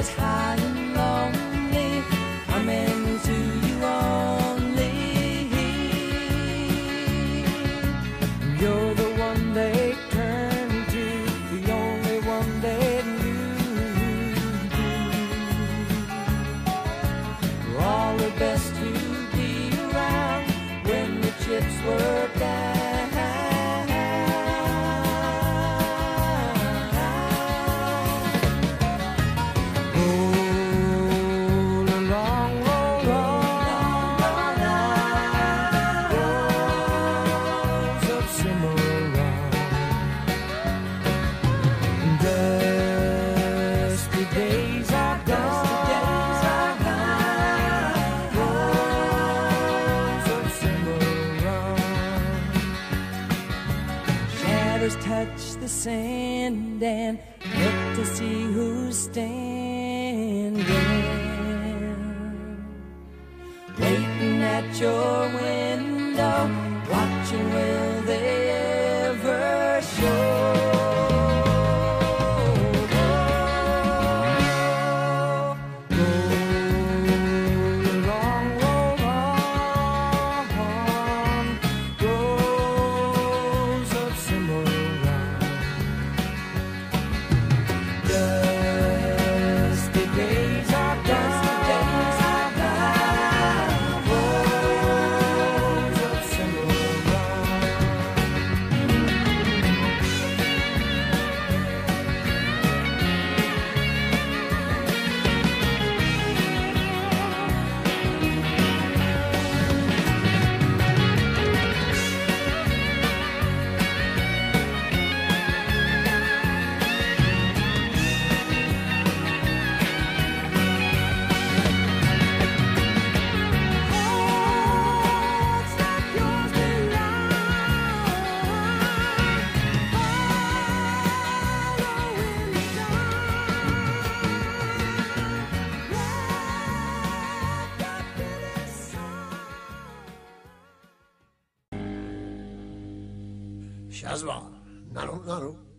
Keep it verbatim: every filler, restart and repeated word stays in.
is high and lonely, coming to you only. You're the one they turn to, the only one they knew. We're all the best to be around when the chips were down. Touch the sand and look to see who's standing, waiting at your window, watching will they ever show. Shazwa, Nano Nano.